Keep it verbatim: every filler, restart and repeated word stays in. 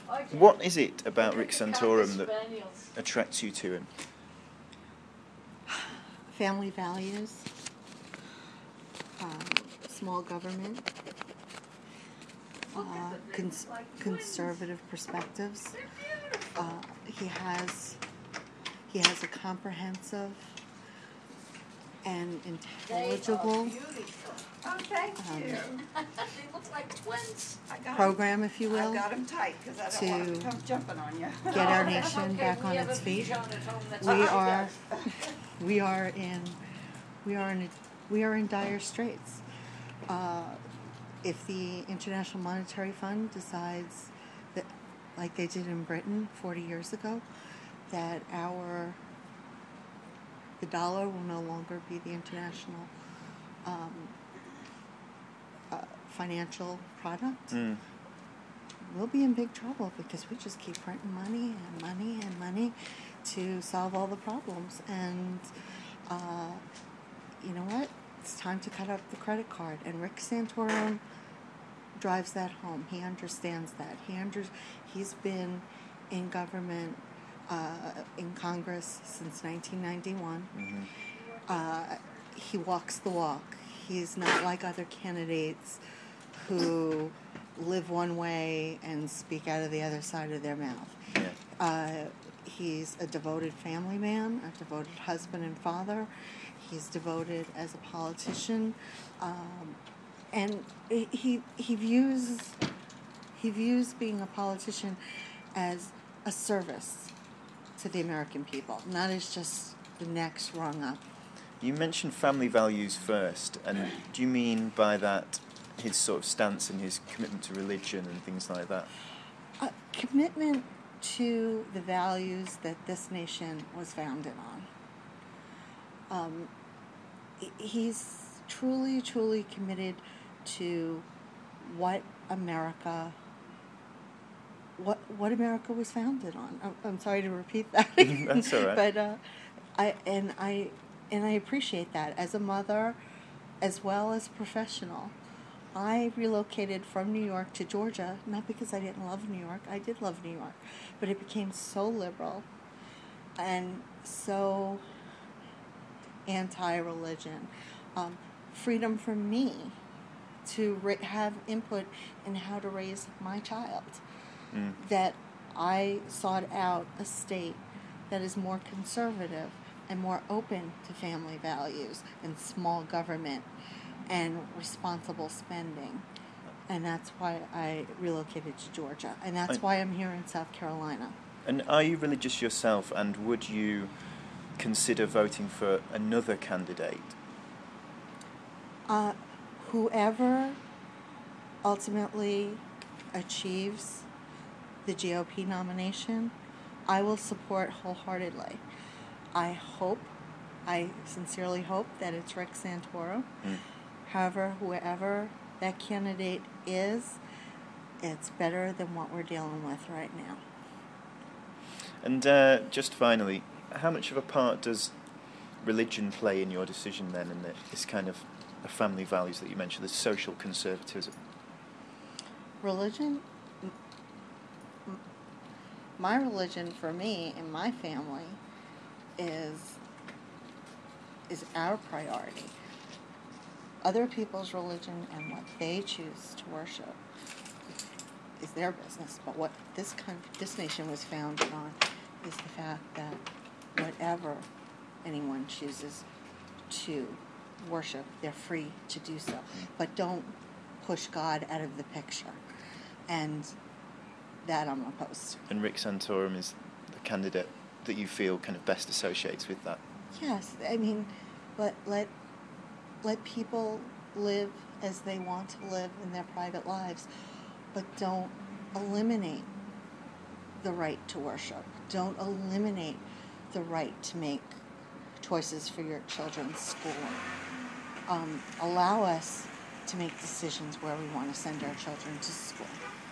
What is it about Rick Santorum that attracts you to him? Family values, um, small government, uh, cons- conservative perspectives. Uh, he has he has a comprehensive and intelligible Oh, thank um, you. They look like twins. I got program, if you I will, got them tight because I don't want to them to come jumping on you. get our Oh, that's nation okay. back We on have its a feet. Bichon at home that's We like are that. we are in we are in a, we are in dire straits. Uh, if the International Monetary Fund decides that, like they did in Britain forty years ago, that our the dollar will no longer be the international um, uh, financial product, Mm. we'll be in big trouble because we just keep printing money and money and money to solve all the problems. And uh, you know what? It's time to cut up the credit card. And Rick Santorum drives that home. He understands that. He under, he's been in government, uh, in Congress since nineteen ninety-one. Mm-hmm. Uh, he walks the walk. He's not like other candidates who live one way and speak out of the other side of their mouth. Yeah. Uh, he's a devoted family man, a devoted husband and father. He's devoted as a politician, um, and he he views he views being a politician as a service to the American people, not as just the next rung up. You mentioned family values first, and do you mean by that his sort of stance and his commitment to religion and things like that? A commitment to the values that this nation was founded on. Um, he's truly, truly committed to what America, what what America was founded on. I'm, I'm sorry to repeat that. That's all right. But uh, I and I and I appreciate that as a mother, as well as a professional. I relocated from New York to Georgia, not because I didn't love New York. I did love New York. But it became so liberal and so anti-religion. Um, freedom for me to ra- have input in how to raise my child. Mm. That I sought out a state that is more conservative and more open to family values and small government and responsible spending. And that's why I relocated to Georgia. And that's I, why I'm here in South Carolina. And are you religious yourself, and would you consider voting for another candidate? Uh, whoever ultimately achieves the G O P nomination, I will support wholeheartedly. I hope, I sincerely hope that it's Rick Santorum. Mm. However, whoever that candidate is, it's better than what we're dealing with right now. And uh, just finally, how much of a part does religion play in your decision then, in the, this kind of the family values that you mentioned, the social conservatism? Religion? My religion for me and my family is is our priority. Other people's religion and what they choose to worship is their business. But what this country, this nation was founded on is the fact that whatever anyone chooses to worship, they're free to do so. But don't push God out of the picture. And that I'm opposed to. And Rick Santorum is the candidate that you feel kind of best associates with that? Yes, I mean, let let let people live as they want to live in their private lives, but don't eliminate the right to worship. Don't eliminate the right to make choices for your children's school. Um, allow us to make decisions where we want to send our children to school.